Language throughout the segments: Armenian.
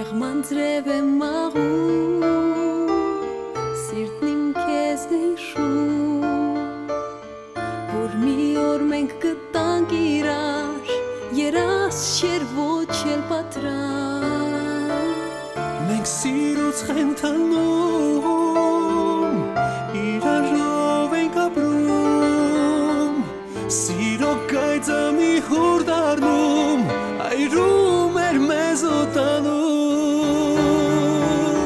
Եղմանձրև եմ մաղում, սիրտն իմ քեզ հիշում, որ մի օր մենք գտանք իրար, երաս չէր ոչ էլ պատրաստ։ Մենք սիրուց ենք թանում, իրարով ենք ապրում, սիրո կայծը մի հուր դառնում, այրում էր մեզ օտանում։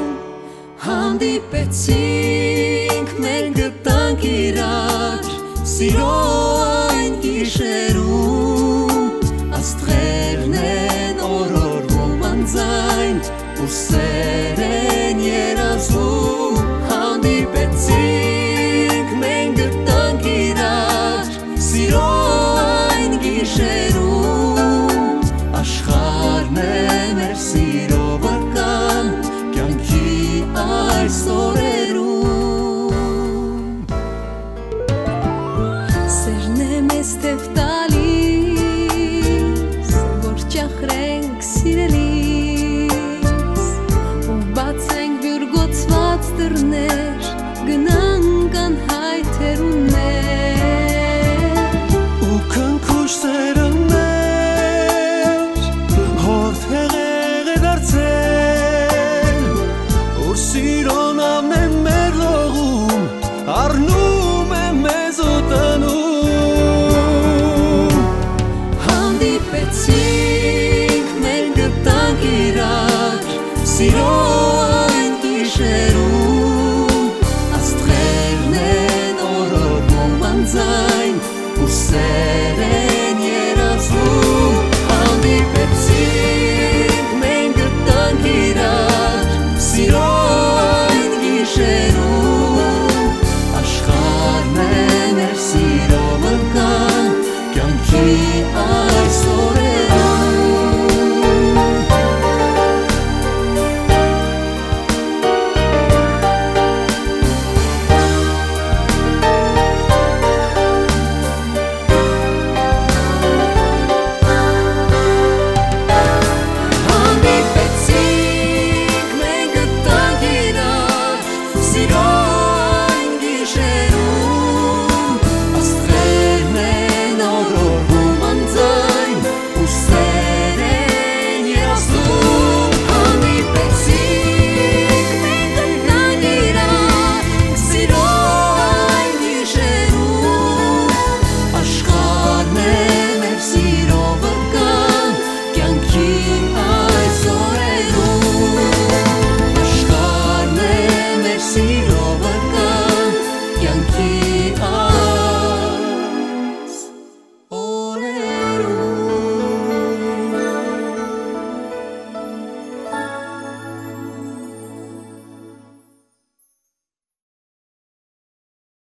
Հանդիպեցինք, մենք գտանք իրար, սիրո այն գիշերում, աստղերն են օրորվում անձայն, ու սեր են երազում։ Հանդիպեցինք, մենք գտանք իրար, սիրո այն գիշերում, աշխարհն է մեր սիրո վրկան, կյանքի այս օրերում։ Սերն է մեզ թև տալիս, որ ճախրենք սիրելիս, ու բացենք բյուրգոցված դռներ, գնանք անհայտերուններ։ Ու քնքուշ սերներ, հորդ հեղեղ է դարձել, որ սիրոն ամեն մեր լողում, առնում է մեզ օտանում։ Հանդիպեցինք, մենք գտանք իրար, սիրո